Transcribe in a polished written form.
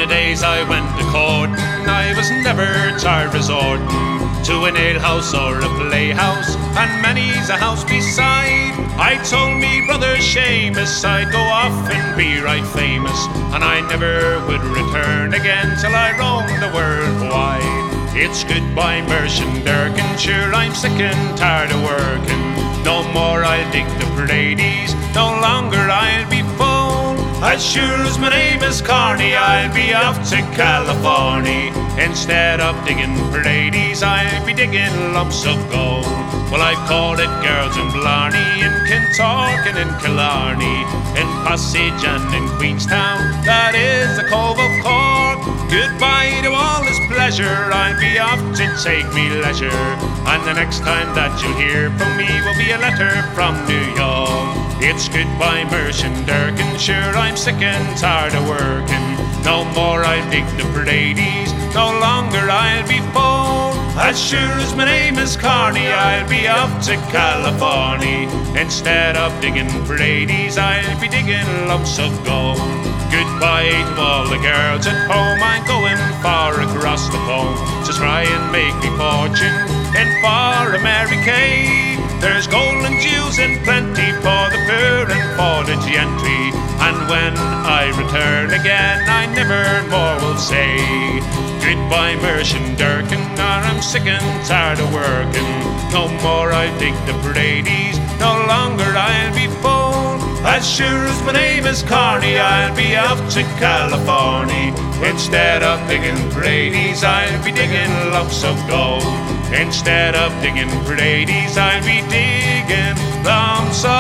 the days I went a courting, I was never tired resorting to an alehouse or a playhouse, and many's a house beside. I told me brother Seamus I'd go off and be right famous, and I never would return again till I roamed the world wide. It's goodbye Merchandirkin, sure I'm sick and tired of working. No more I'll dig the Pleiades, no longer I'll be full. As sure as my name is Carney, I'll be off to California. Instead of digging Pleiades, I'll be digging lumps of gold. Well, I've called it girls in Blarney, in Kintork and in Killarney, in Passage and in Queenstown, that is the Cove of Cork. Goodbye to all this pleasure, I'll be off to take me leisure, and the next time that you'll hear from me will be a letter from New York. It's goodbye Merchandirkin, sure I'm sick and tired of working. No more I'll dig the Pleiades, no longer I'll be full. As sure as my name is Carney, I'll be off to California. Instead of digging Pleiades, I'll be digging lumps of gold. Goodbye to all the girls at home, I'm going far across the pond to try and make me fortune in far America. There's gold and jewels in plenty for the poor and for the gentry, and when I return again I never more will say goodbye Merchandirkin, or I'm sick and tired of working. No more I dig the Pleiades, no longer I'll be full. As sure as my name is Carney, I'll be off to California. Instead of digging Pleiades, I'll be digging lumps of gold. Instead of digging Pleiades, I'll be digging lumps of